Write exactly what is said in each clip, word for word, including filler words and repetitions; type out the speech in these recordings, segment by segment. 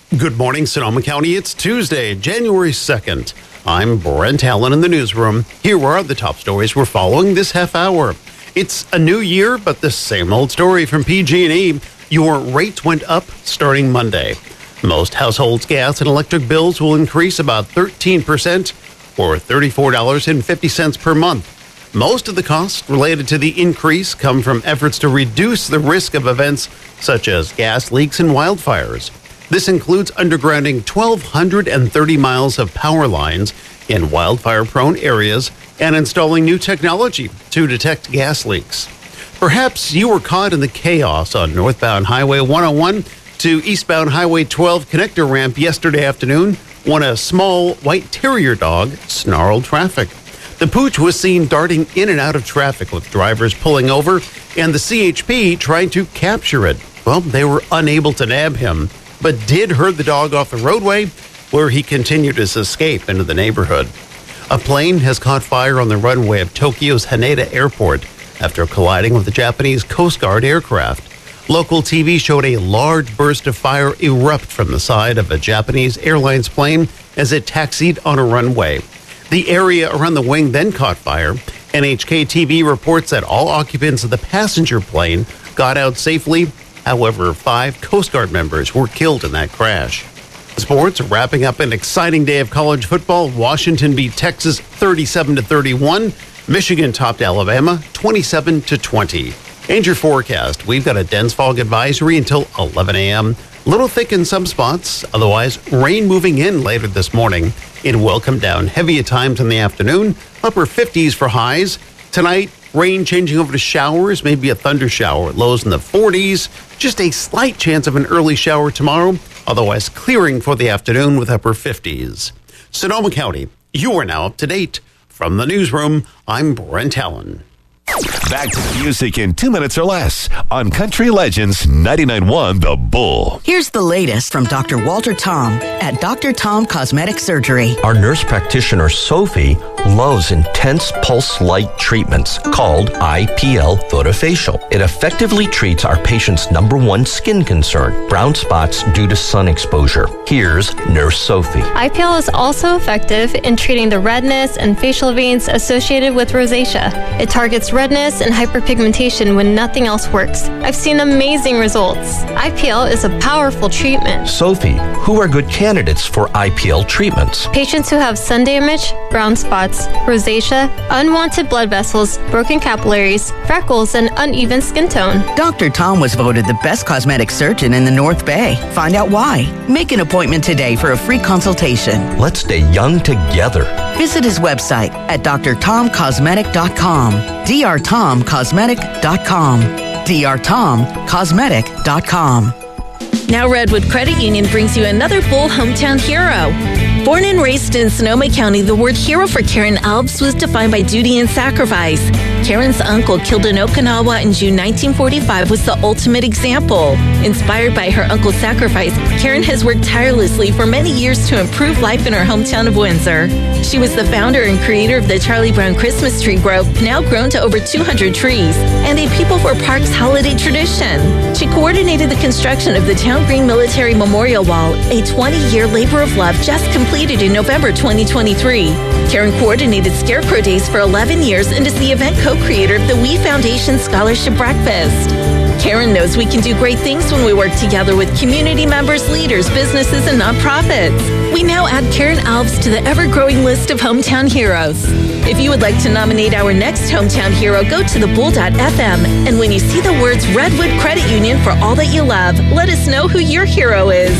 Good morning, Sonoma County. It's Tuesday, January second. I'm Brent Allen in the newsroom. Here are the top stories we're following this half hour. It's a new year, but the same old story from P G and E. Your rates went up starting Monday. Most households' gas and electric bills will increase about thirteen percent or thirty-four dollars and fifty cents per month. Most of the costs related to the increase come from efforts to reduce the risk of events such as gas leaks and wildfires. This includes undergrounding one thousand two hundred thirty miles of power lines in wildfire-prone areas and installing new technology to detect gas leaks. Perhaps you were caught in the chaos on northbound Highway one oh one to eastbound Highway twelve connector ramp yesterday afternoon when a small white terrier dog snarled traffic. The pooch was seen darting in and out of traffic with drivers pulling over and the C H P trying to capture it. Well, they were unable to nab him, but did herd the dog off the roadway where he continued his escape into the neighborhood. A plane has caught fire on the runway of Tokyo's Haneda Airport after colliding with a Japanese Coast Guard aircraft. Local T V showed a large burst of fire erupt from the side of a Japanese Airlines plane as it taxied on a runway. The area around the wing then caught fire. N H K T V reports that all occupants of the passenger plane got out safely. However, five Coast Guard members were killed in that crash. Sports wrapping up an exciting day of college football. Washington beat Texas thirty-seven to thirty-one. Michigan topped Alabama twenty-seven to twenty. And your forecast, we've got a dense fog advisory until eleven a.m. Little thick in some spots, otherwise rain moving in later this morning. It will come down heavy at times in the afternoon, upper fifties for highs. Tonight, rain changing over to showers, maybe a thunder shower, lows in the forties. Just a slight chance of an early shower tomorrow, otherwise clearing for the afternoon with upper fifties. Sonoma County, you are now up to date. From the newsroom, I'm Brent Allen. Back to the music in two minutes or less on Country Legends ninety-nine point one The Bull. Here's the latest from Doctor Walter Tom at Doctor Tom Cosmetic Surgery. Our nurse practitioner, Sophie, loves intense pulse light treatments called I P L Photofacial. It effectively treats our patient's number one skin concern, brown spots due to sun exposure. Here's Nurse Sophie. I P L is also effective in treating the redness and facial veins associated with rosacea. It targets redness and hyperpigmentation when nothing else works. I've seen amazing results. I P L is a powerful treatment. Sophie, who are good candidates for I P L treatments? Patients who have sun damage, brown spots, rosacea, unwanted blood vessels, broken capillaries, freckles, and uneven skin tone. Doctor Tom was voted the best cosmetic surgeon in the North Bay. Find out why. Make an appointment today for a free consultation. Let's stay young together. Visit his website at d r tom cosmetic dot com. d r tom cosmetic dot com. d r tom cosmetic dot com. Now Redwood Credit Union brings you another Bull hometown hero. Born and raised in Sonoma County, the word hero for Karen Alves was defined by duty and sacrifice. Karen's uncle, killed in Okinawa in June nineteen forty-five, was the ultimate example. Inspired by her uncle's sacrifice, Karen has worked tirelessly for many years to improve life in her hometown of Windsor. She was the founder and creator of the Charlie Brown Christmas Tree Grove, now grown to over two hundred trees, and a People for Parks holiday tradition. She coordinated the construction of the Town Green Military Memorial Wall, a twenty-year labor of love just completed in November twenty twenty-three. Karen coordinated Scarecrow Days for eleven years and is the event co-creator of the We Foundation Scholarship Breakfast. Karen knows we can do great things when we work together with community members, leaders, businesses, and nonprofits. We now add Karen Alves to the ever-growing list of hometown heroes. If you would like to nominate our next hometown hero, go to the bull dot f m, and when you see the words Redwood Credit Union for all that you love, let us know who your hero is.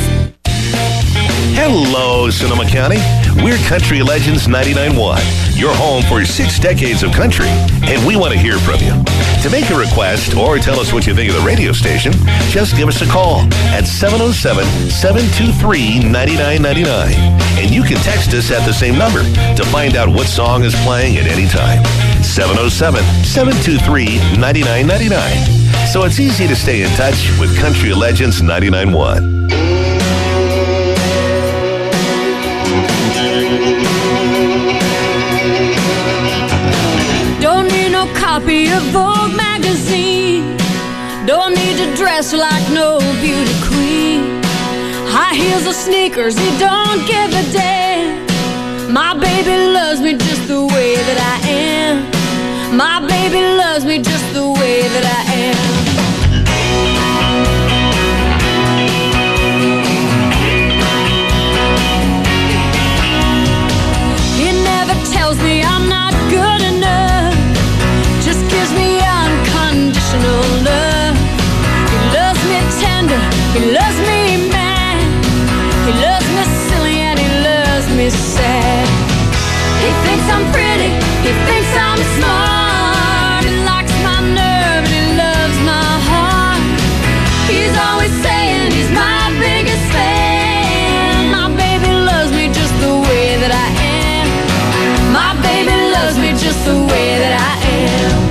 Hello, Sonoma County. We're Country Legends ninety-nine point one, your home for six decades of country, and we want to hear from you. To make a request or tell us what you think of the radio station, just give us a call at seven oh seven, seven two three, nine nine nine nine. And you can text us at the same number to find out what song is playing at any time. seven oh seven, seven two three, nine nine nine nine. So it's easy to stay in touch with Country Legends ninety-nine point one. Don't need no copy of Vogue magazine. Don't need to dress like no beauty queen. High heels or sneakers, he don't give a damn. My baby loves me just the way that I am. My baby loves me just the way that I am. He never tells me I'm not good enough, just gives me unconditional love. He loves me tender, he loves me mad, he loves me silly and he loves me sad. He thinks I'm pretty, he thinks I'm smart, he likes my nerve and he loves my heart. He's always saying he's my biggest fan. My baby loves me just the way that I am. My baby loves me just the way that I am.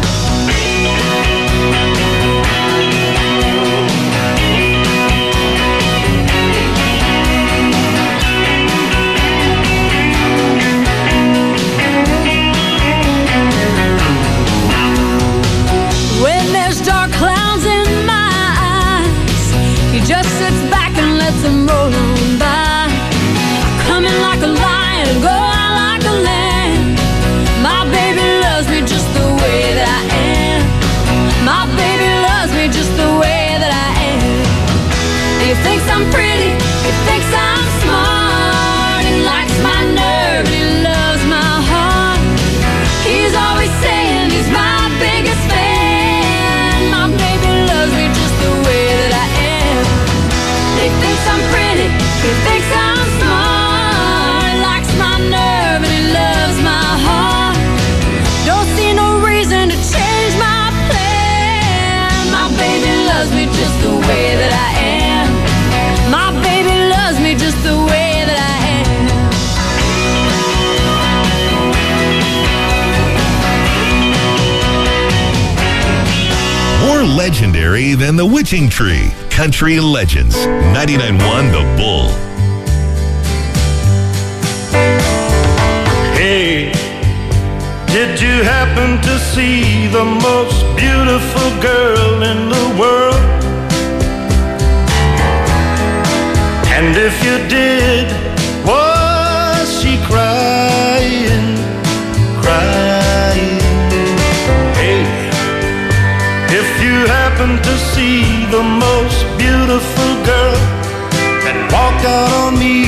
Just sits back and lets them roll on by. I come in like a lion and go out like a lamb. My baby loves me just the way that I am. My baby loves me just the way that I am. He thinks I'm pretty, he thinks I'm smart, he likes my nerve and he loves my heart. He's always saying he's my biggest fan. My baby loves me just the way that I am. He thinks I'm pretty, he thinks I'm smart, he likes my nerve and he loves my heart. Don't see no reason to change my plan. My baby loves me just the way that I am. My baby loves me just the way that I am. More legendary than the Witching Tree. Country Legends, ninety-nine point one The Bull. Hey, did you happen to see the most beautiful girl in the world? And if you did, was she crying, crying? Hey, if you happen to see the most beautiful girl that walked out on me,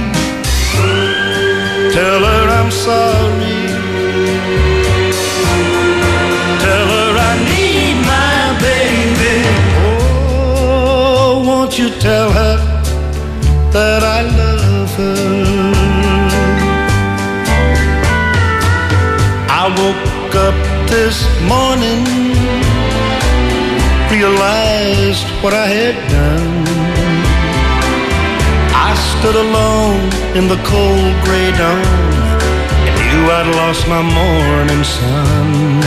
tell her I'm sorry. Tell her I need my baby. Oh, won't you tell her that I love her? I woke up this morning, realized what I had done. I stood alone in the cold gray dawn and knew I'd lost my morning sun.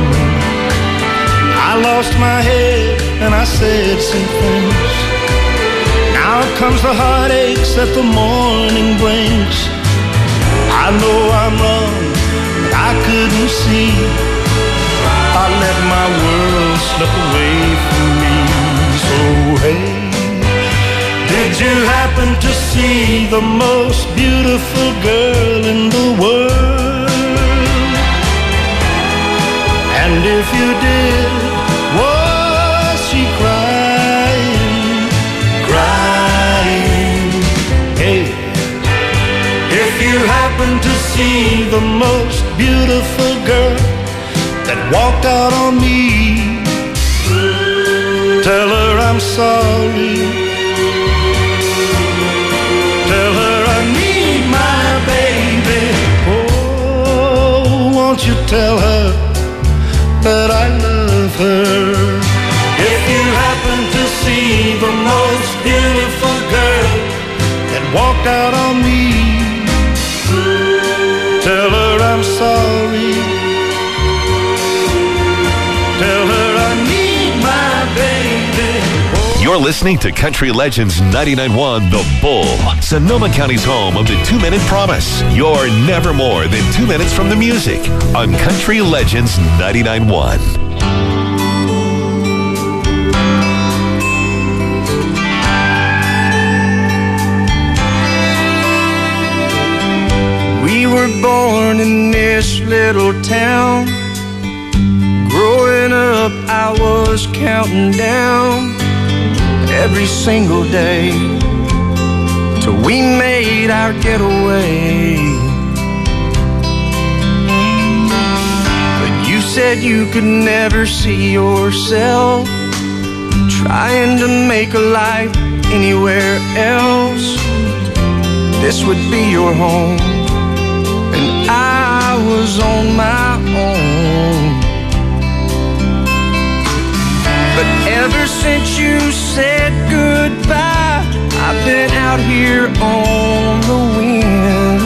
I lost my head and I said some things. Now comes the heartaches that the morning brings. I know I'm wrong, but I couldn't see. I let my world slip away from me. So hey, did you happen to see the most beautiful girl in the world? And if you did, was she crying, crying? Hey, if you happen to see the most beautiful girl that walked out on me, tell her I'm sorry. Tell her I need my baby. Oh, won't you tell her that I love her? If you happen to see the most beautiful girl that walked out on me, tell her I'm sorry. Tell her I need my baby. You're listening to Country Legends ninety-nine point one The Bull, Sonoma County's home of the two-minute promise. You're never more than two minutes from the music on Country Legends ninety-nine point one. born in this little town. Growing up, I was counting down every single day till we made our getaway. But you said you could never see yourself trying to make a life anywhere else. This would be your home, and I was on my own. But ever since you said goodbye, I've been out here on the wind.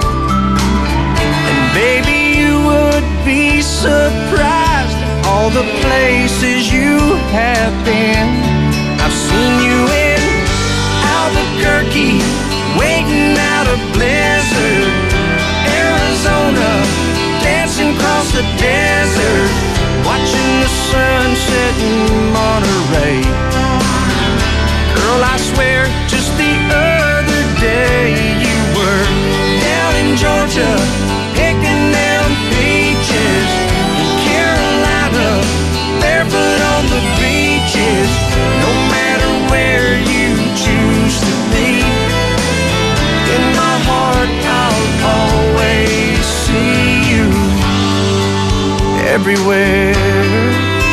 And baby, you would be surprised at all the places you have been. I've seen you in Albuquerque, waiting out a blizzard, Arizona, dancing across the desert, watching the sunset in Monterey. Girl, I swear, just the other day you were down in Georgia, picking them peaches. In Carolina, barefoot on the beaches. No matter where you choose to be, in my heart I'll always see you everywhere.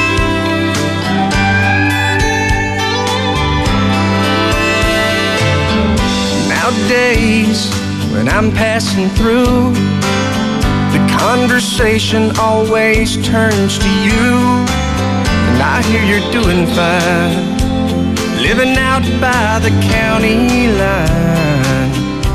Nowadays, when I'm passing through, the conversation always turns to you. And I hear you're doing fine, living out by the county line.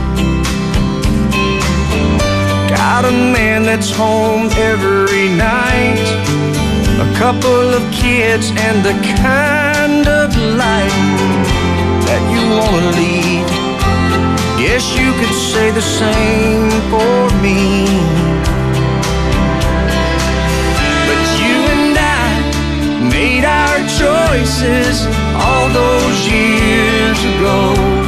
Got a man that's home every night, a couple of kids, and the kind of life that you wanna lead. Guess you could say the same for me. But you and I made our choices all those years ago.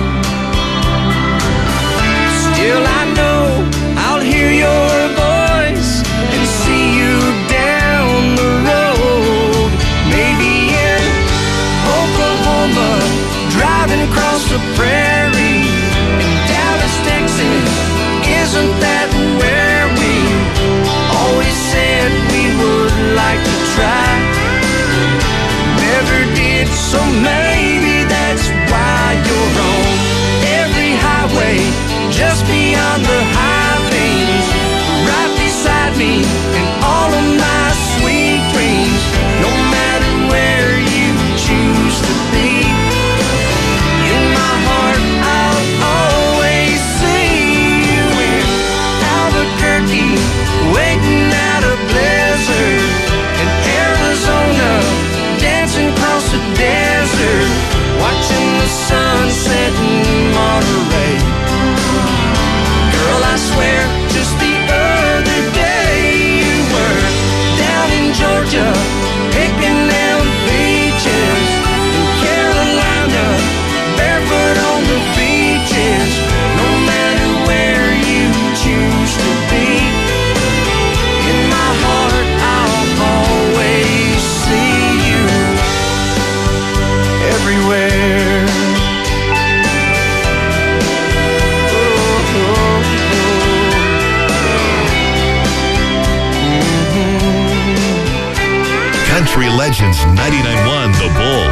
Still I know I'll hear your voice and see you down the road. Maybe in Oklahoma, driving across the prairie. In Dallas, Texas, isn't that where we always said we would like to try? Never did, so maybe that's why you're on every highway, just beyond the high things, right beside me in all of my sweet dreams. No matter where you choose to be, in my heart I'll always see you in Albuquerque, waiting out a blizzard, in Arizona, dancing across the desert, watching the sunset in Monterey. Girl, I swear, just the other day you were down in Georgia, picking them peaches. In Carolina, barefoot on the beaches. No matter where you choose to be, in my heart I'll always see you everywhere. Country Legends ninety-nine point one The Bull.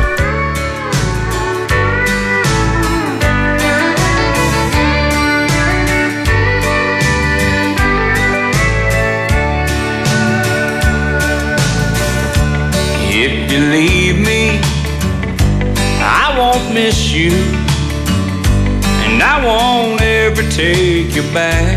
If you leave me, I won't miss you, and I won't ever take you back.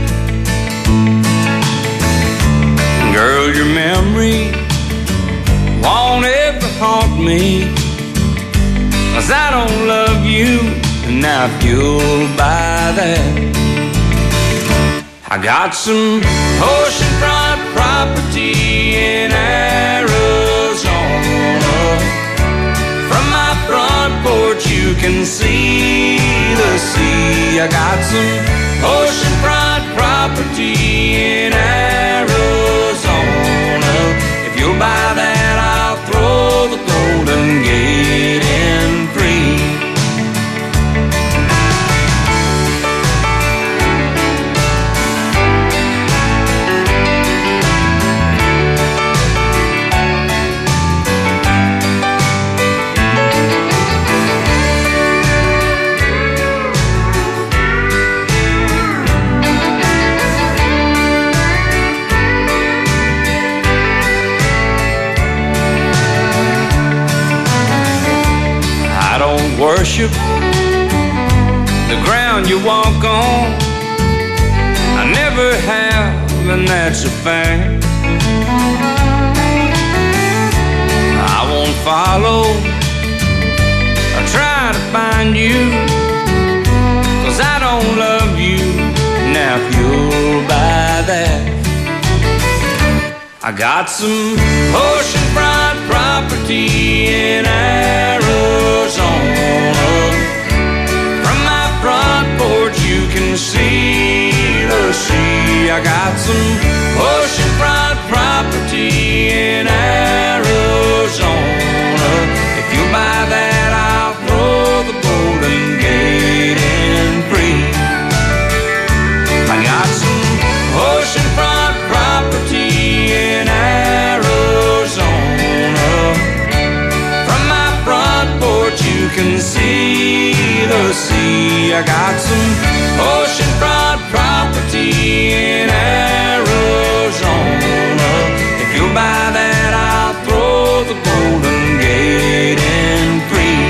Girl, your memory won't ever haunt me, 'cause I don't love you, and I feel by that. I got some oceanfront property in Arizona. From my front porch you can see the sea. I got some oceanfront property property in Arizona. If you'll buy that, I'll throw the Golden Gate in free. Worship the ground you walk on. I never have, and that's a fact. I won't follow or try to find you, 'cause I don't love you. Now if you'll buy that, I got some oceanfront property in Arizona. From my front porch you can see the sea. I got some oceanfront property in Arizona. If you buy that, I'll throw the Golden Gate in free. I got some oceanfront property in Arizona. From my front porch you can see the sea. I got some oceanfront property in Arizona. If you'll buy that, I'll throw the Golden Gate in free.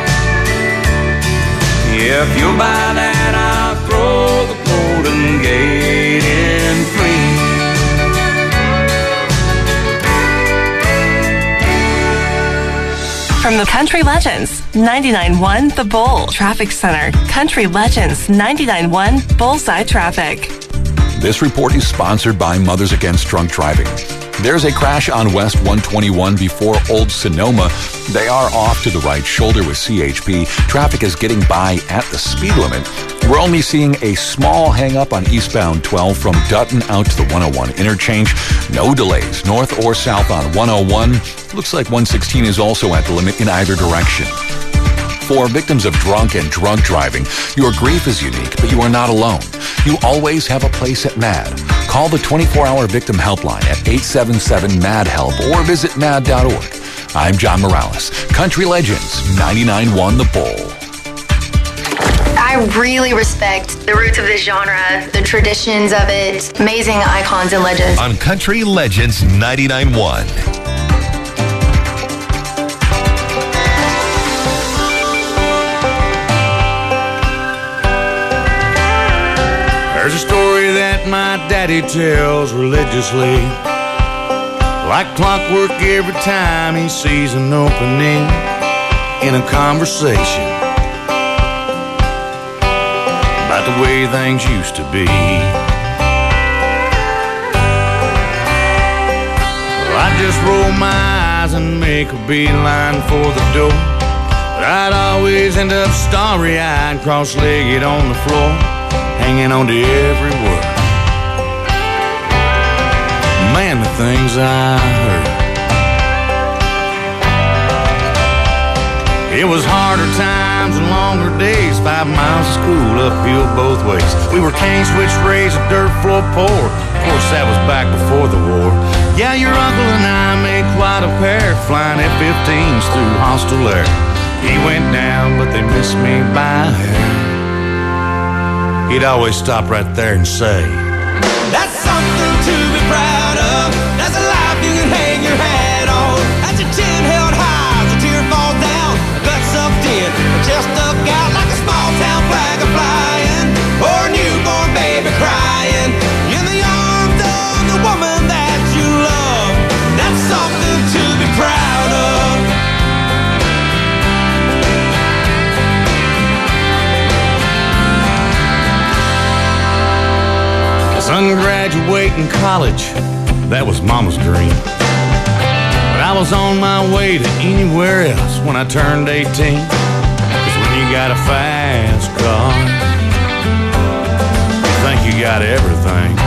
Yeah, if you'll buy that, I'll throw the Golden Gate in free. From the Country Legends, ninety-nine point one The Bull Traffic Center. Country Legends, ninety-nine point one Bullseye Traffic. This report is sponsored by Mothers Against Drunk Driving. There's a crash on West one twenty-one before Old Sonoma. They are off to the right shoulder with C H P. Traffic is getting by at the speed limit. We're only seeing a small hang-up on eastbound twelve from Dutton out to the one oh one interchange. No delays north or south on one oh one. Looks like one sixteen is also at the limit in either direction. For victims of drunk and drug driving, your grief is unique, but you are not alone. You always have a place at MAD. Call the twenty-four hour victim helpline at eight seven seven M A D help or visit mad dot org. I'm John Morales. Country Legends, ninety-nine point one The Bull. I really respect the roots of this genre, the traditions of it, amazing icons and legends. On Country Legends ninety-nine point one. There's a story that my daddy tells religiously, like clockwork every time he sees an opening in a conversation about the way things used to be. Well, I just roll my eyes and make a beeline for the door, but I'd always end up starry-eyed, cross-legged on the floor, hanging on to every word. Man, the things I heard. It was harder times and longer days, five miles of school uphill both ways. We were cane switch raised, a dirt floor poor. Of course, that was back before the war. Yeah, your uncle and I made quite a pair, flying F fifteens through hostile air. He went down, but they missed me by a hair. He'd always stop right there and say, "That's something to be proud of. That's a life you can hang your hat on. That's your chin held high as a tear falls down. A gut sucked in, a chest stuck out like a small town flag a flying, or a newborn baby crying in the arms of the woman that you love. That's something to be proud of." Son graduating college, that was mama's dream. But I was on my way to anywhere else when I turned eighteen. 'Cause when you got a fast car, you think you got everything.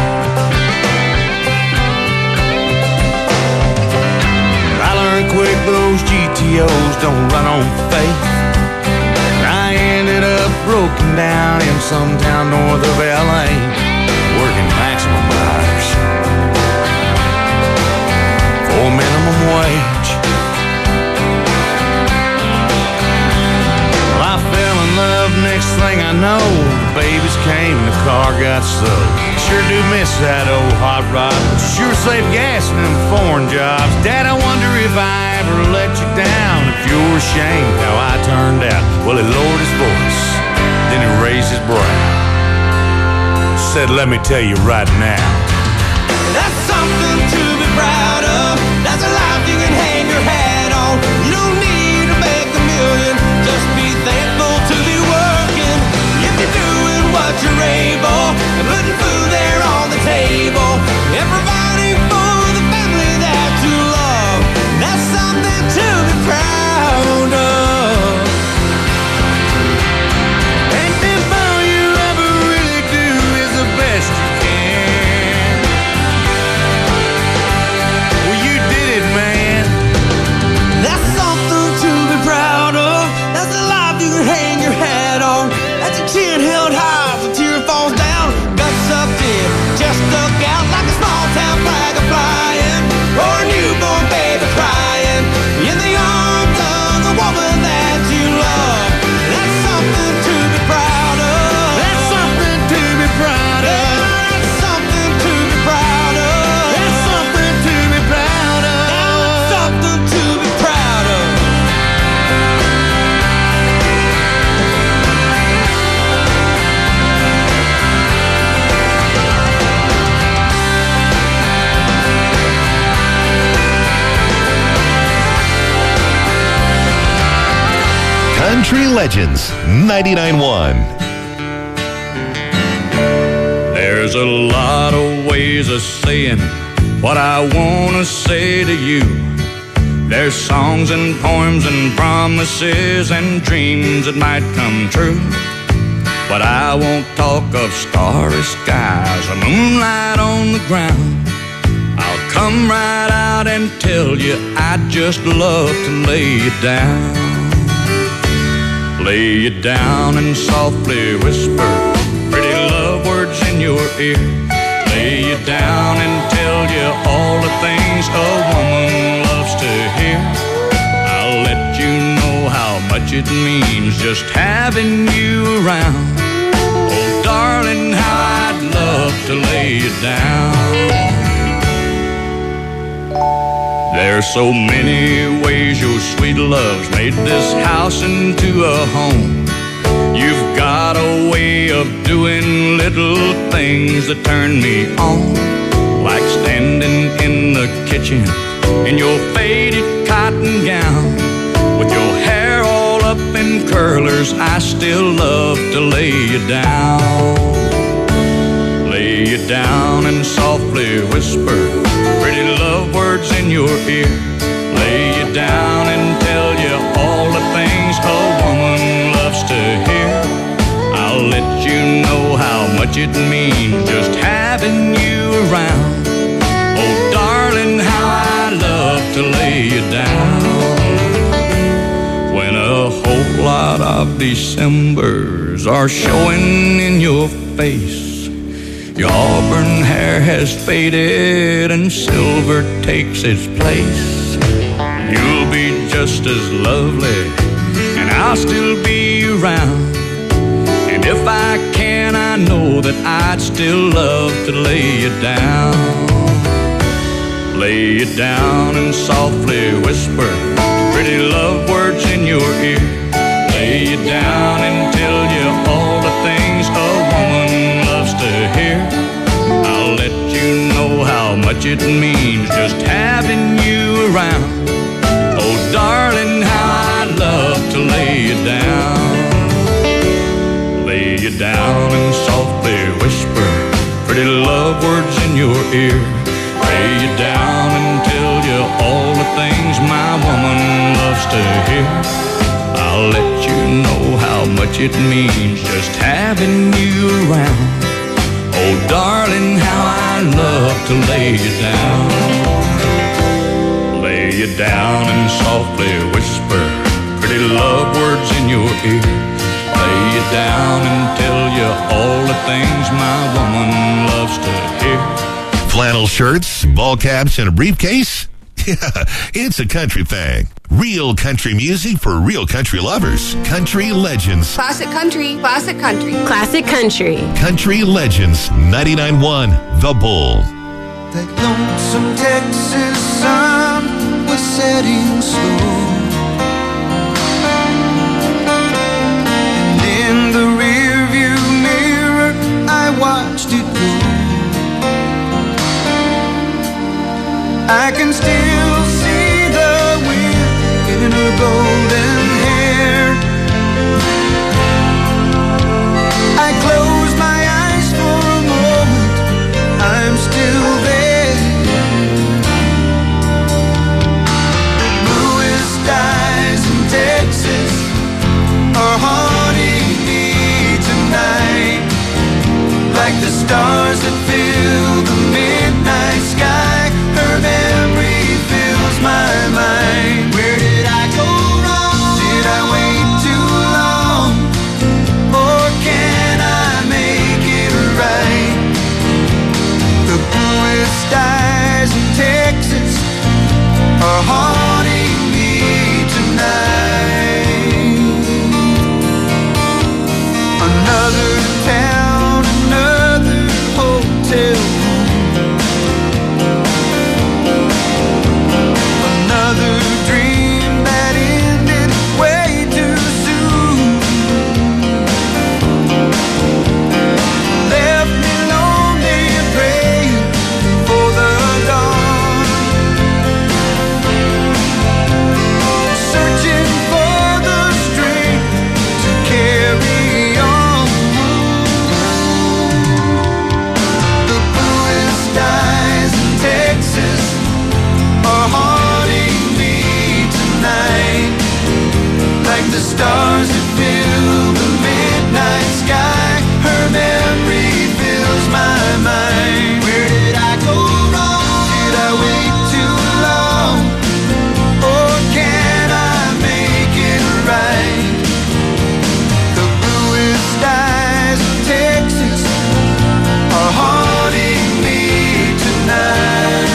quick, those G T Os don't run on faith. I ended up broken down in some town north of L A, working maximum hours for minimum wage. Well, I fell in love, next thing I know, the babies came and the car got sold. Sure do miss that old hot rod, but sure save gas in them foreign jobs. Dad, I wonder if I ever let you down, if you're ashamed how I turned out. Well, he lowered his voice, then he raised his brow, said, let me tell you right now, that's something to be proud of. That's a life you can hang your hat on. You don't need to make a million, just be thankful to be working. If you're doing what you're able, and putting food there on the table, and providing for the family that you love, that's something to be proud of. And if all you ever really do is the best you can, well, you did it, man. That's something to be proud of. That's a life you can hang your hat on. That's your chin held high as a tear falls down. Guts up in, just stuck out like a small town flag a flying, or a newborn baby crying in the arms of the woman that you love. That's something to be proud of. That's something to be proud of. That's something to be proud of. That's something to be proud of. That's something to be proud of. Country Legends ninety-nine point one. There's a lot of ways of saying what I want to say to you. There's songs and poems and promises and dreams that might come true. But I won't talk of starry skies or moonlight on the ground. I'll come right out and tell you I'd just love to lay you down. Lay you down and softly whisper pretty love words in your ear. Lay you down and tell you all the things a woman loves to hear. I'll let you know how much it means just having you around. Oh, darling, how I'd love to lay you down. There's so many ways your sweet love's made this house into a home. You've got a way of doing little things that turn me on, like standing in the kitchen in your faded cotton gown, with your hair all up in curlers. I still love to lay you down. Lay you down and softly whisper pretty love words in your ear. Lay you down and tell you all the things a woman loves to hear. I'll let you know how much it means just having you around. Oh, darling, how I love to lay you down. When a whole lot of Decembers are showing in your face, your auburn hair has faded and silver takes its place. You'll be just as lovely and I'll still be around. And if I can, I know that I'd still love to lay you down. Lay you down and softly whisper pretty love words in your ear. Lay you down and tell you all the things a woman loves to hear. I'll let you know how much it means just having you around. Oh, darling, how I'd love to lay you down. Lay you down and softly whisper pretty love words in your ear. Lay you down and tell you all the things my woman loves to hear. I'll let you know how much it means just having you around. Oh, darling, how I love to lay you down. Lay you you down and softly whisper pretty love words in your ear. Lay you down and tell you all the things my woman loves to hear. Flannel shirts, ball caps, and a briefcase? Yeah, it's a country thing. Real country music for real country lovers. Country Legends. Classic country, classic country. Classic country. Country Legends, ninety-nine point one The Bull. That lonesome Texas sun was setting slow, and in the rearview mirror I watched it go. I can still see the wind in her golden hair. I close my eyes for a moment, I'm still there. The bluest eyes in Texas are haunting me tonight, like the stars that fill the midnight sky. Her memory fills my mind. Where did I go wrong? Did I wait too long? Or can I make it right? The bluest eyes in Texas are haunting me tonight. Another town, another hotel, another dream that ended way too soon. Left me lonely and praying for the dawn, searching for the strength to carry on. The bluest eyes in Texas are haunting me tonight, like the stars that fill the midnight sky. Her memory fills my mind. Where did I go wrong? Did I wait too long? Or can I make it right? The bluest eyes in Texas are haunting me tonight.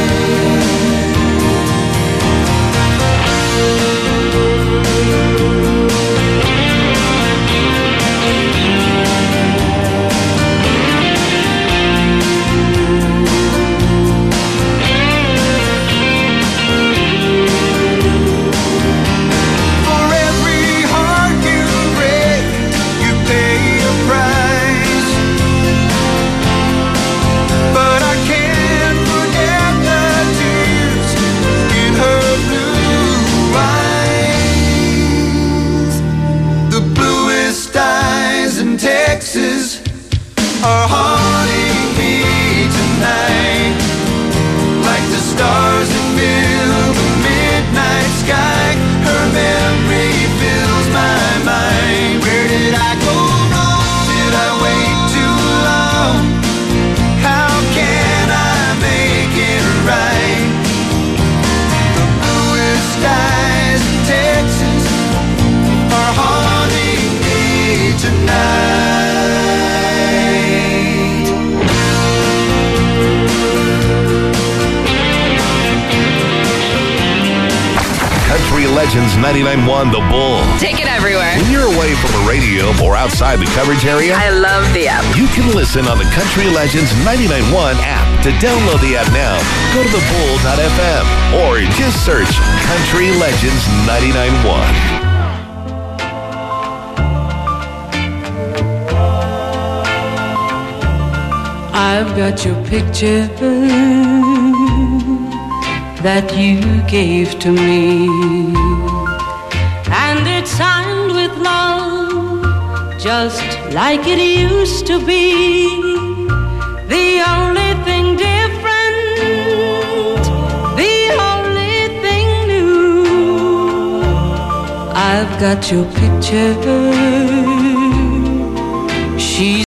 For every heart you break, you pay a price. But I can't forget the tears in her blue eyes. The bluest eyes in Texas are haunting me tonight, like the stars that fill the midnight sky. Her memory fills my mind. Where did I go wrong? Did I wait too long? How can I make it right? The bluest eyes in Texas are haunting me tonight. Country Legends ninety-nine point one The Bull. Take it everywhere. When you're away from a radio or outside the coverage area, I love the app. you can listen on the Country Legends ninety-nine point one app. To download the app now, go to the bull dot f m or just search Country Legends ninety-nine point one. I've got your picture that you gave to me, and it's signed with love, just like it used to be. The only thing different, the only thing new, I've got your picture. She's